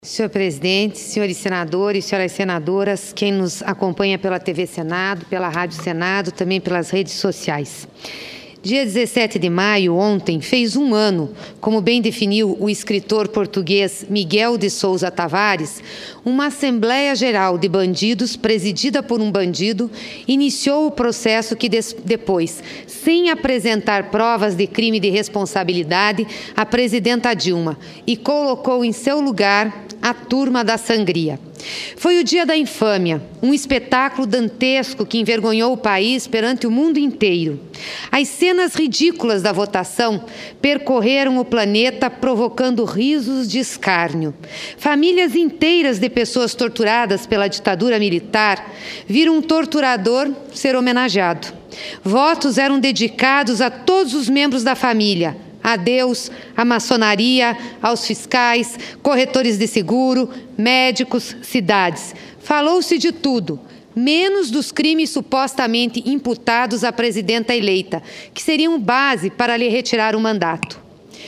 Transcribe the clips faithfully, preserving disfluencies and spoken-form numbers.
Senhor presidente, senhores senadores, senhoras senadoras, quem nos acompanha pela T V Senado, pela Rádio Senado, também pelas redes sociais. Dia dezessete de maio, ontem, fez um ano, como bem definiu o escritor português Miguel de Sousa Tavares, uma Assembleia Geral de Bandidos, presidida por um bandido, iniciou o processo que depois, sem apresentar provas de crime de responsabilidade, a presidenta Dilma e colocou em seu lugar a turma da sangria. Foi o dia da infâmia, um espetáculo dantesco que envergonhou o país perante o mundo inteiro. As cenas ridículas da votação percorreram o planeta provocando risos de escárnio. Famílias inteiras de pessoas torturadas pela ditadura militar viram um torturador ser homenageado. Votos eram dedicados a todos os membros da família, a Deus, à maçonaria, aos fiscais, corretores de seguro, médicos, cidades. Falou-se de tudo, menos dos crimes supostamente imputados à presidenta eleita, que seriam base para lhe retirar o mandato.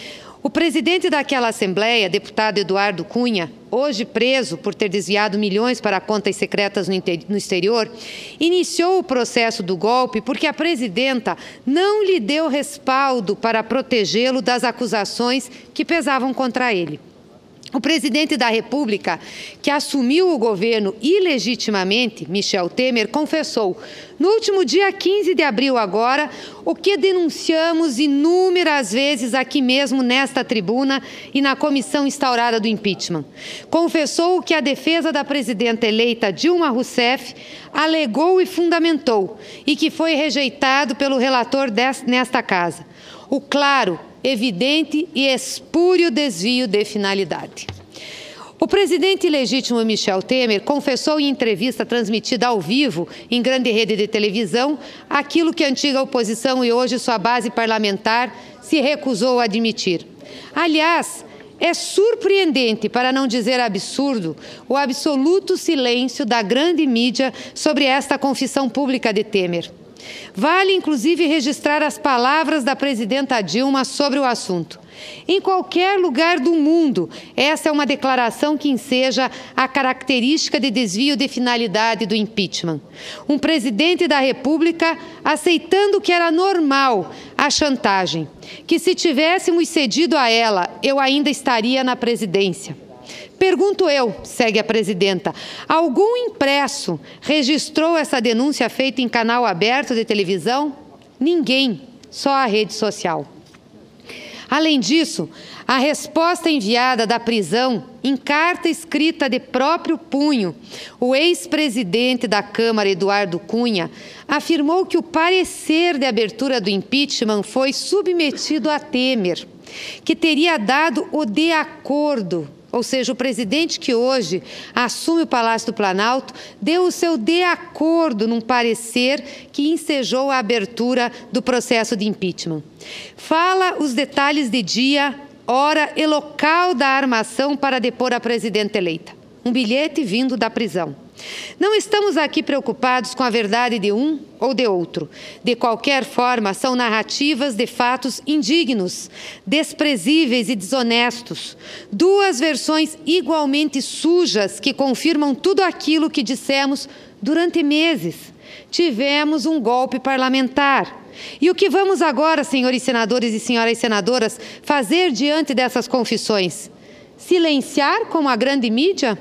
O presidente daquela Assembleia, deputado Eduardo Cunha, hoje preso por ter desviado milhões para contas secretas no exterior, iniciou o processo do golpe porque a presidenta não lhe deu respaldo para protegê-lo das acusações que pesavam contra ele. O presidente da República, que assumiu o governo ilegitimamente, Michel Temer, confessou, no último dia quinze de abril agora, o que denunciamos inúmeras vezes aqui mesmo nesta tribuna e na comissão instaurada do impeachment. Confessou que a defesa da presidenta eleita Dilma Rousseff alegou e fundamentou e que foi rejeitado pelo relator desta, nesta casa. O claro, evidente e espúrio desvio de finalidade. O presidente ilegítimo Michel Temer confessou em entrevista transmitida ao vivo em grande rede de televisão aquilo que a antiga oposição e hoje sua base parlamentar se recusou a admitir. Aliás, é surpreendente, para não dizer absurdo, o absoluto silêncio da grande mídia sobre esta confissão pública de Temer. Vale, inclusive, registrar as palavras da presidenta Dilma sobre o assunto. Em qualquer lugar do mundo, essa é uma declaração que enseja a característica de desvio de finalidade do impeachment. Um presidente da República aceitando que era normal a chantagem, que se tivéssemos cedido a ela, eu ainda estaria na presidência. Pergunto eu, segue a presidenta, algum impresso registrou essa denúncia feita em canal aberto de televisão? Ninguém, só a rede social. Além disso, a resposta enviada da prisão, em carta escrita de próprio punho, o ex-presidente da Câmara, Eduardo Cunha, afirmou que o parecer de abertura do impeachment foi submetido a Temer, que teria dado o de acordo. Ou seja, o presidente que hoje assume o Palácio do Planalto deu o seu de acordo num parecer que ensejou a abertura do processo de impeachment. Fala os detalhes de dia, hora e local da armação para depor a presidenta eleita. Um bilhete vindo da prisão. Não estamos aqui preocupados com a verdade de um ou de outro. De qualquer forma, são narrativas de fatos indignos, desprezíveis e desonestos. Duas versões igualmente sujas que confirmam tudo aquilo que dissemos durante meses. Tivemos um golpe parlamentar. E o que vamos agora, senhores senadores e senhoras senadoras, fazer diante dessas confissões? Silenciar como a grande mídia?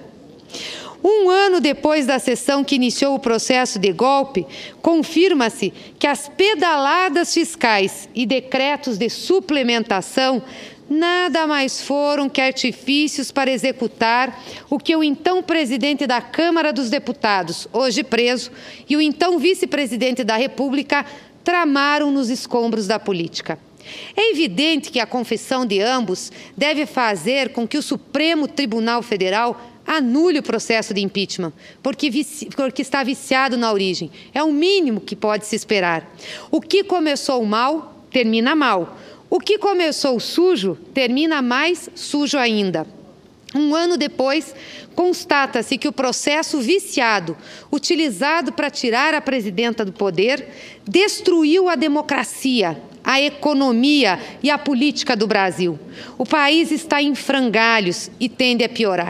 Um ano depois da sessão que iniciou o processo de golpe, confirma-se que as pedaladas fiscais e decretos de suplementação nada mais foram que artifícios para executar o que o então presidente da Câmara dos Deputados, hoje preso, e o então vice-presidente da República tramaram nos escombros da política. É evidente que a confissão de ambos deve fazer com que o Supremo Tribunal Federal anule o processo de impeachment, porque, vici, porque está viciado na origem. É o mínimo que pode se esperar. O que começou mal, termina mal. O que começou sujo, termina mais sujo ainda. Um ano depois, constata-se que o processo viciado, utilizado para tirar a presidenta do poder, destruiu a democracia, a economia e a política do Brasil. O país está em frangalhos e tende a piorar.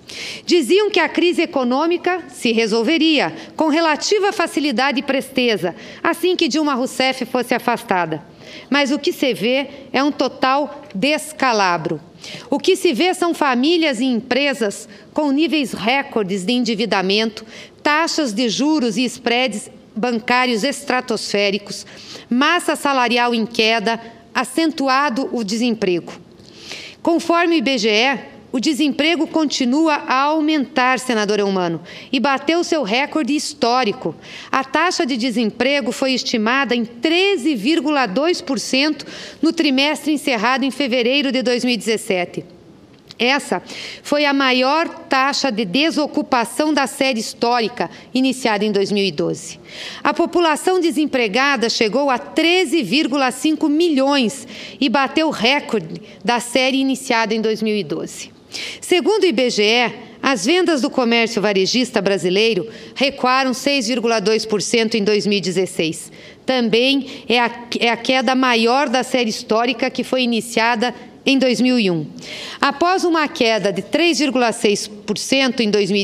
Diziam que a crise econômica se resolveria com relativa facilidade e presteza, assim que Dilma Rousseff fosse afastada. Mas o que se vê é um total descalabro. O que se vê são famílias e empresas com níveis recordes de endividamento, taxas de juros e spreads bancários estratosféricos, massa salarial em queda, acentuado o desemprego. Conforme o I B G E, o desemprego continua a aumentar, senador Eumano, e bateu seu recorde histórico. A taxa de desemprego foi estimada em treze vírgula dois por cento no trimestre encerrado em fevereiro de dois mil e dezessete. Essa foi a maior taxa de desocupação da série histórica, iniciada em dois mil e doze. A população desempregada chegou a treze vírgula cinco milhões e bateu o recorde da série iniciada em dois mil e doze. Segundo o I B G E, as vendas do comércio varejista brasileiro recuaram seis vírgula dois por cento em dois mil e dezesseis. Também é a, é a queda maior da série histórica que foi iniciada em dois mil e um. Após uma queda de três vírgula seis por cento em dois mil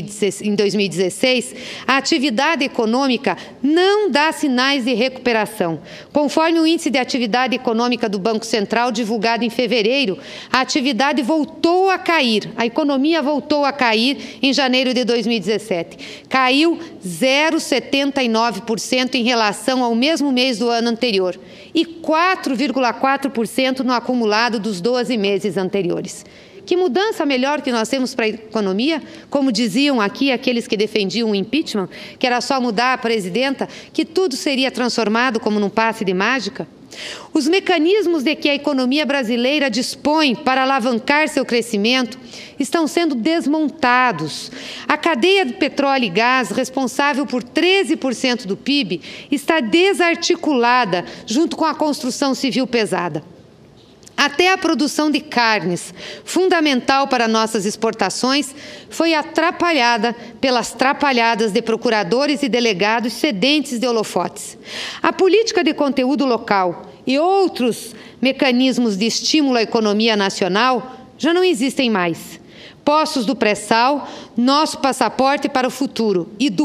e dezesseis, a atividade econômica não dá sinais de recuperação. Conforme o Índice de Atividade Econômica do Banco Central, divulgado em fevereiro, a atividade voltou a cair, a economia voltou a cair em janeiro de dois mil e dezessete. Caiu zero vírgula setenta e nove por cento em relação ao mesmo mês do ano anterior e quatro vírgula quatro por cento no acumulado dos doze meses anteriores. Que mudança melhor que nós temos para a economia? Como diziam aqui aqueles que defendiam o impeachment, que era só mudar a presidenta, que tudo seria transformado como num passe de mágica? Os mecanismos de que a economia brasileira dispõe para alavancar seu crescimento estão sendo desmontados. A cadeia de petróleo e gás, responsável por treze por cento do P I B, está desarticulada junto com a construção civil pesada. Até a produção de carnes, fundamental para nossas exportações, foi atrapalhada pelas trapalhadas de procuradores e delegados sedentes de holofotes. A política de conteúdo local e outros mecanismos de estímulo à economia nacional já não existem mais. Poços do pré-sal, nosso passaporte para o futuro, e do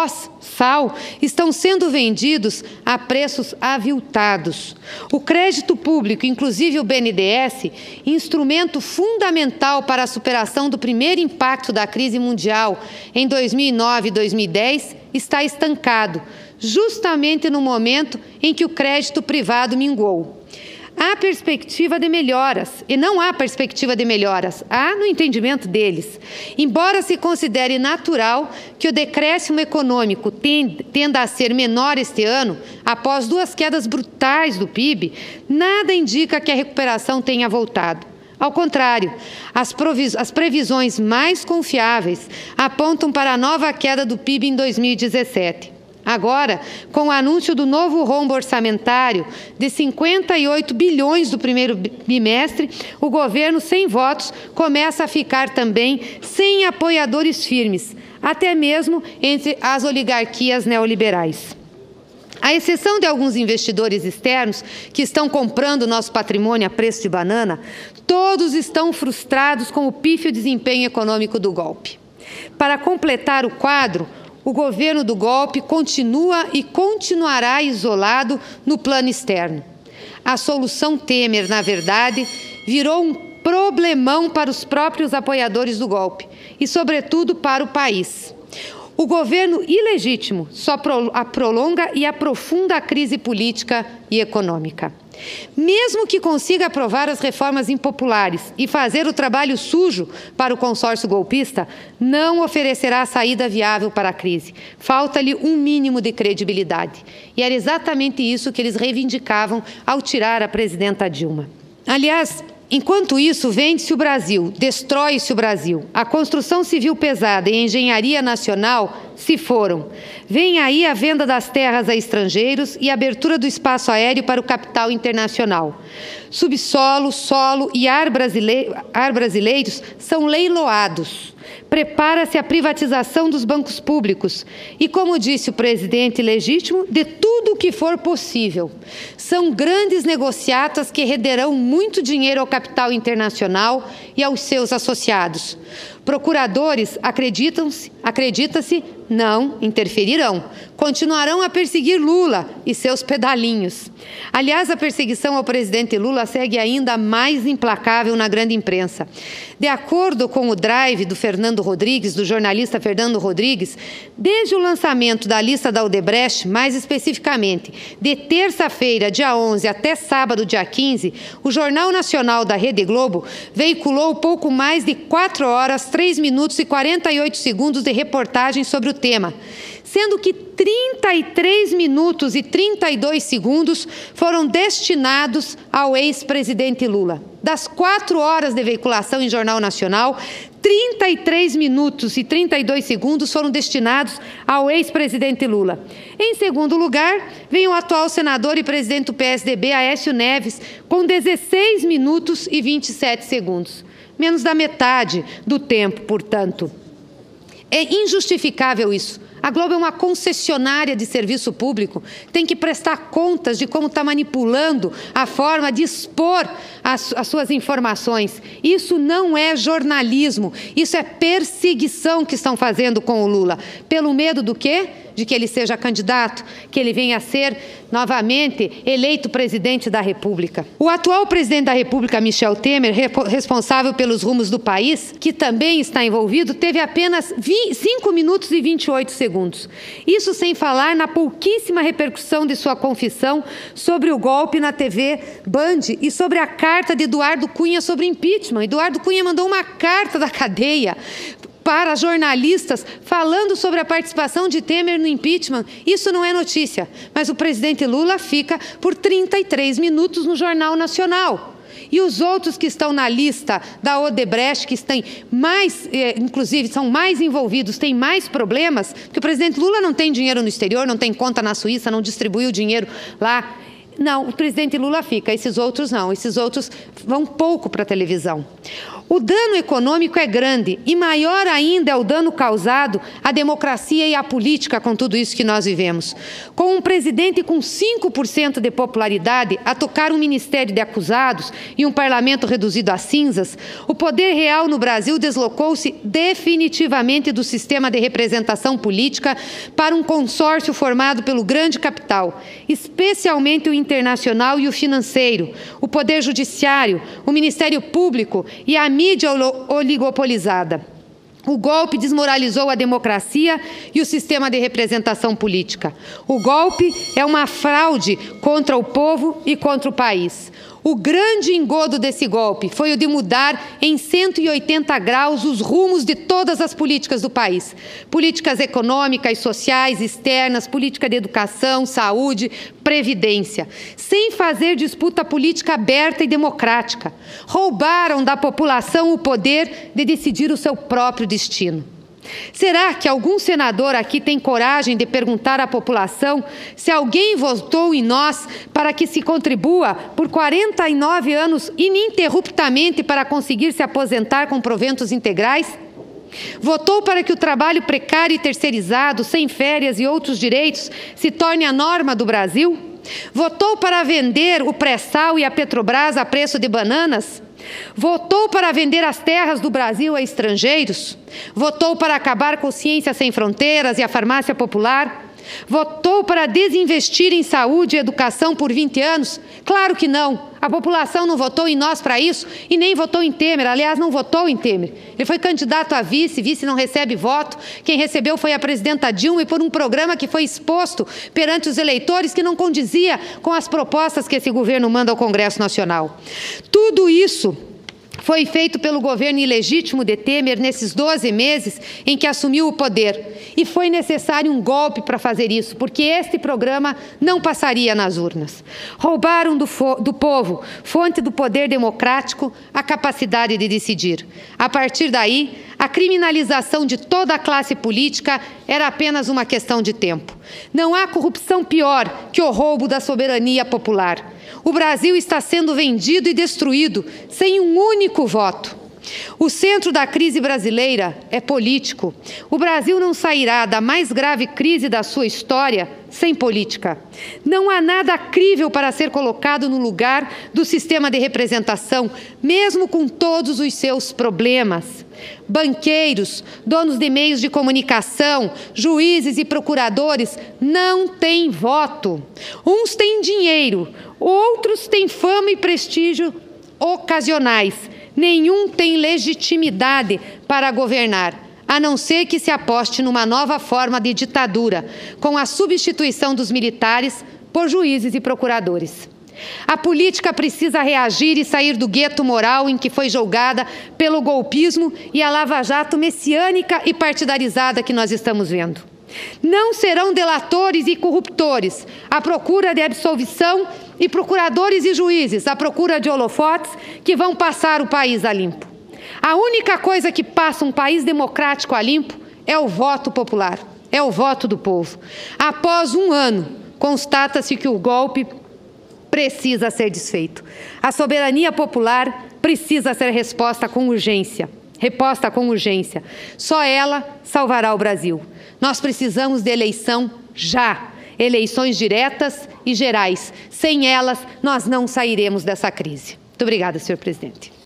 pós-sal estão sendo vendidos a preços aviltados. O crédito público, inclusive o B N D E S, instrumento fundamental para a superação do primeiro impacto da crise mundial em dois mil e nove e dois mil e dez, está estancado, justamente no momento em que o crédito privado minguou. Há perspectiva de melhoras, e não há perspectiva de melhoras, há no entendimento deles. Embora se considere natural que o decréscimo econômico tenda a ser menor este ano, após duas quedas brutais do P I B, nada indica que a recuperação tenha voltado. Ao contrário, as, as previsões mais confiáveis apontam para a nova queda do P I B em dois mil e dezessete. Agora, com o anúncio do novo rombo orçamentário de cinquenta e oito bilhões do primeiro bimestre, o governo, sem votos, começa a ficar também sem apoiadores firmes, até mesmo entre as oligarquias neoliberais. À exceção de alguns investidores externos que estão comprando nosso patrimônio a preço de banana, todos estão frustrados com o pífio desempenho econômico do golpe. Para completar o quadro, o governo do golpe continua e continuará isolado no plano externo. A solução Temer, na verdade, virou um problemão para os próprios apoiadores do golpe e, sobretudo, para o país. O governo ilegítimo só prolonga e aprofunda a crise política e econômica. Mesmo que consiga aprovar as reformas impopulares e fazer o trabalho sujo para o consórcio golpista, não oferecerá saída viável para a crise. Falta-lhe um mínimo de credibilidade. E era exatamente isso que eles reivindicavam ao tirar a presidenta Dilma. Aliás, enquanto isso, vende-se o Brasil, destrói-se o Brasil. A construção civil pesada e a engenharia nacional se foram. Vem aí a venda das terras a estrangeiros e a abertura do espaço aéreo para o capital internacional. Subsolo, solo e ar, brasileiro, ar brasileiros são leiloados. Prepara-se a privatização dos bancos públicos e, como disse o presidente legítimo, de tudo o que for possível. São grandes negociatas que renderão muito dinheiro ao capital internacional e aos seus associados. Procuradores acreditam-se, acredita-se, não interferirão. Continuarão a perseguir Lula e seus pedalinhos. Aliás, a perseguição ao presidente Lula segue ainda mais implacável na grande imprensa. De acordo com o drive do Fernando Rodrigues, do jornalista Fernando Rodrigues, desde o lançamento da lista da Odebrecht, mais especificamente, de terça-feira, dia onze, até sábado, dia quinze, o Jornal Nacional da Rede Globo veiculou pouco mais de quatro horas, três minutos e quarenta e oito segundos de reportagem sobre o tema, sendo que trinta e três minutos e trinta e dois segundos foram destinados ao ex-presidente Lula. Das quatro horas de veiculação em Jornal Nacional, trinta e três minutos e trinta e dois segundos foram destinados ao ex-presidente Lula. Em segundo lugar, vem o atual senador e presidente do P S D B, Aécio Neves, com dezesseis minutos e vinte e sete segundos. Menos da metade do tempo, portanto. É injustificável isso. A Globo é uma concessionária de serviço público, tem que prestar contas de como está manipulando a forma de expor as, as suas informações. Isso não é jornalismo, isso é perseguição que estão fazendo com o Lula. Pelo medo do quê? De que ele seja candidato, que ele venha a ser novamente eleito presidente da República. O atual presidente da República, Michel Temer, responsável pelos rumos do país, que também está envolvido, teve apenas cinco minutos e vinte e oito segundos. Isso sem falar na pouquíssima repercussão de sua confissão sobre o golpe na T V Band e sobre a carta de Eduardo Cunha sobre impeachment. Eduardo Cunha mandou uma carta da cadeia para jornalistas falando sobre a participação de Temer no impeachment. Isso não é notícia, mas o presidente Lula fica por trinta e três minutos no Jornal Nacional. E os outros que estão na lista da Odebrecht, que têm mais, eh, inclusive são mais envolvidos, têm mais problemas, porque o presidente Lula não tem dinheiro no exterior, não tem conta na Suíça, não distribuiu dinheiro lá. Não, o presidente Lula fica, esses outros não, esses outros vão pouco para a televisão. O dano econômico é grande e maior ainda é o dano causado à democracia e à política com tudo isso que nós vivemos. Com um presidente com cinco por cento de popularidade a tocar um ministério de acusados e um parlamento reduzido a cinzas, o poder real no Brasil deslocou-se definitivamente do sistema de representação política para um consórcio formado pelo grande capital, especialmente o internacional e o financeiro, o poder judiciário, o Ministério Público e a mídia oligopolizada. O golpe desmoralizou a democracia e o sistema de representação política. O golpe é uma fraude contra o povo e contra o país. O grande engodo desse golpe foi o de mudar em cento e oitenta graus os rumos de todas as políticas do país. Políticas econômicas, sociais, externas, política de educação, saúde, previdência. Sem fazer disputa política aberta e democrática. Roubaram da população o poder de decidir o seu próprio destino. Será que algum senador aqui tem coragem de perguntar à população se alguém votou em nós para que se contribua por quarenta e nove anos ininterruptamente para conseguir se aposentar com proventos integrais? Votou para que o trabalho precário e terceirizado, sem férias e outros direitos, se torne a norma do Brasil? Votou para vender o pré-sal e a Petrobras a preço de bananas? Votou para vender as terras do Brasil a estrangeiros? Votou para acabar com Ciência Sem Fronteiras e a farmácia popular? Votou para desinvestir em saúde e educação por vinte anos? Claro que não. A população não votou em nós para isso e nem votou em Temer. Aliás, não votou em Temer. Ele foi candidato a vice, vice não recebe voto. Quem recebeu foi a presidenta Dilma e por um programa que foi exposto perante os eleitores que não condizia com as propostas que esse governo manda ao Congresso Nacional. Tudo isso foi feito pelo governo ilegítimo de Temer nesses doze meses em que assumiu o poder. E foi necessário um golpe para fazer isso, porque este programa não passaria nas urnas. Roubaram do, do povo, fonte do poder democrático, a capacidade de decidir. A partir daí, a criminalização de toda a classe política era apenas uma questão de tempo. Não há corrupção pior que o roubo da soberania popular. O Brasil está sendo vendido e destruído sem um único voto. O centro da crise brasileira é político. O Brasil não sairá da mais grave crise da sua história sem política. Não há nada crível para ser colocado no lugar do sistema de representação, mesmo com todos os seus problemas. Banqueiros, donos de meios de comunicação, juízes e procuradores não têm voto. Uns têm dinheiro, outros têm fama e prestígio ocasionais. Nenhum tem legitimidade para governar, a não ser que se aposte numa nova forma de ditadura, com a substituição dos militares por juízes e procuradores. A política precisa reagir e sair do gueto moral em que foi julgada pelo golpismo e a lava-jato messiânica e partidarizada que nós estamos vendo. Não serão delatores e corruptores à procura de absolvição e procuradores e juízes à procura de holofotes que vão passar o país a limpo. A única coisa que passa um país democrático a limpo é o voto popular, é o voto do povo. Após um ano, constata-se que o golpe precisa ser desfeito. A soberania popular precisa ser resposta com urgência, reposta com urgência. Só ela salvará o Brasil. Nós precisamos de eleição já, eleições diretas e gerais. Sem elas, nós não sairemos dessa crise. Muito obrigada, senhor presidente.